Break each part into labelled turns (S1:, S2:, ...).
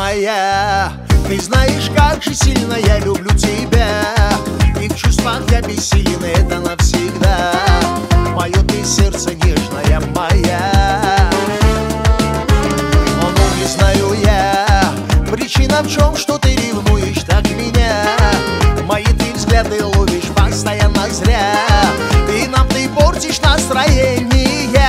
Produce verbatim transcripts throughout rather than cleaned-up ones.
S1: моя, ты знаешь, как же сильно я люблю тебя, и в чувствах я бессилен, это навсегда. Мое ты сердце нежная моя. Но ну, не знаю я, причина в чем, что ты ревнуешь так меня. Мои ты взгляды ловишь постоянно зря, ты нам ты портишь настроение.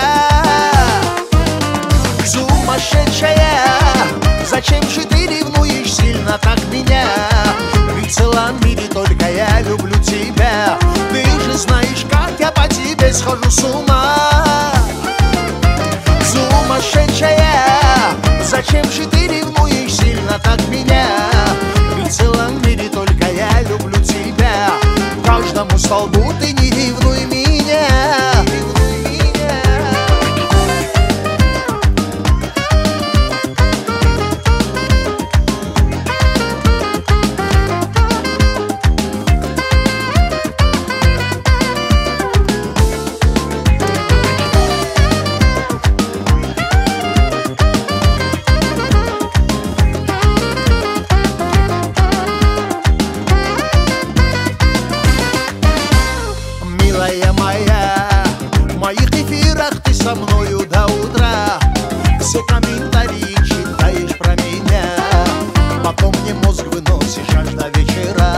S1: Сумасшедшая, зачем же ты ревнуешь сильно так меня? Ведь в целом мире только я люблю тебя. Ты же знаешь, как я по тебе схожу с ума. Сумасшедшая, зачем же ты ревнуешь сильно так меня? Ведь в целом мире только я люблю тебя. Каждому столбу ты не ревнуй меня. Милая моя, в моих эфирах ты со мною до утра. Все комментарии читаешь про меня, потом мне мозг выносишь аж до вечера.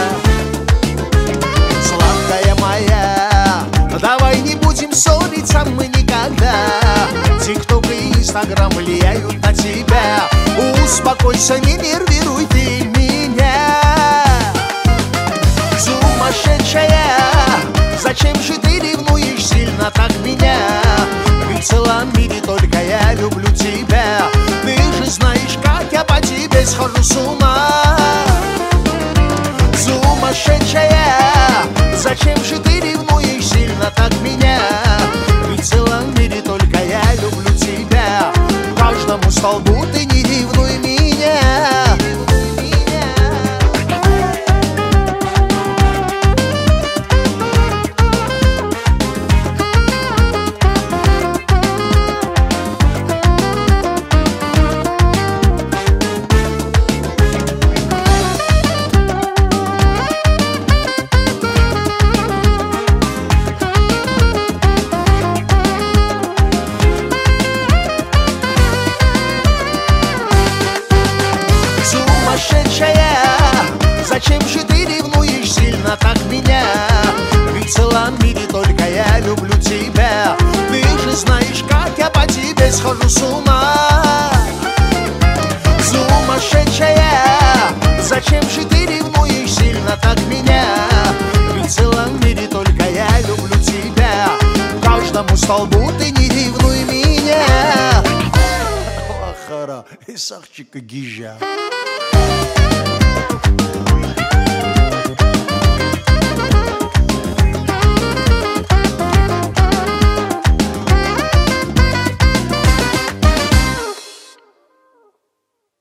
S1: Сладкая моя, давай не будем ссориться мы никогда. Тикток и Инстаграм влияют на тебя. Успокойся, не нервируй ты меня. Сумасшедшая, зачем же ты ревнуешь сильно так меня? Ведь в целом мире только я люблю тебя. Ты же знаешь, как я по тебе схожу с ума. Сумасшедшая, зачем же ты ревнуешь сильно так меня? Ведь в целом мире только я люблю тебя. Каждому столбу ты не ревнуй меня. Сумасшедшая, зачем же ты ревнуешь сильно так меня? Ведь в целом мире только я люблю тебя. Ты же знаешь, как я по тебе схожу с ума. Сумасшедшая, зачем же ты ревнуешь сильно так меня? Ведь в целом мире только я люблю тебя. Каждому столбу ты не ревнуй меня. Ахара, Исахчика Гижа.